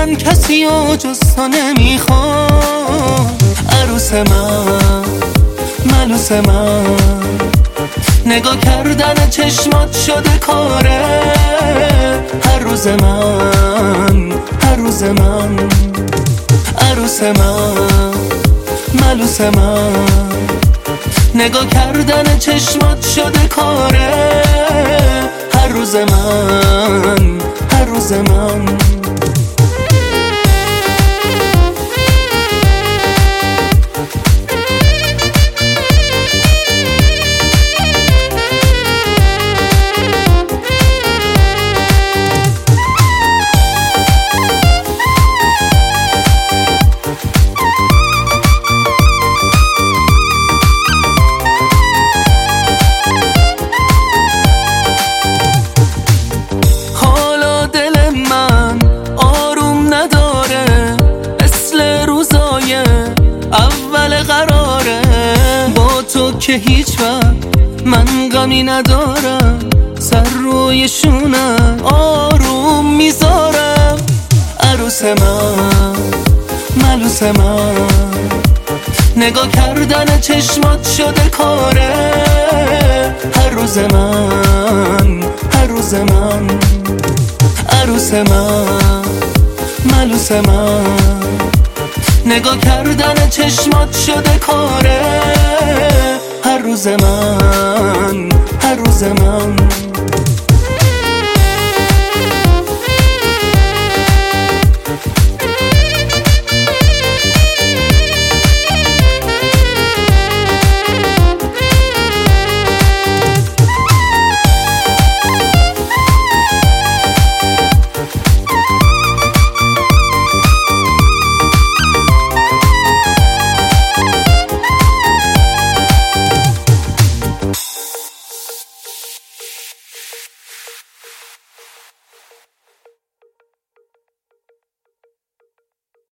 من کسی و جز تو نمیخوام. عروس من، ملوس من، نگاه کردن چشمات شده کاره. هر روز من، هر روز من، عروس من، ملوس من، نگاه کردن چشمات شده کاره. هر روز من، هر روز من. که هیچ وقت من غمی ندارم، سر روی شونم آروم میذارم. عروس من، ملوس من، نگاه کردن چشمات شده کاره. هر روز من، هر روز من، عروس من، ملوس من، نگاه کردن چشمات شده کاره. هر روز من، هر روز من.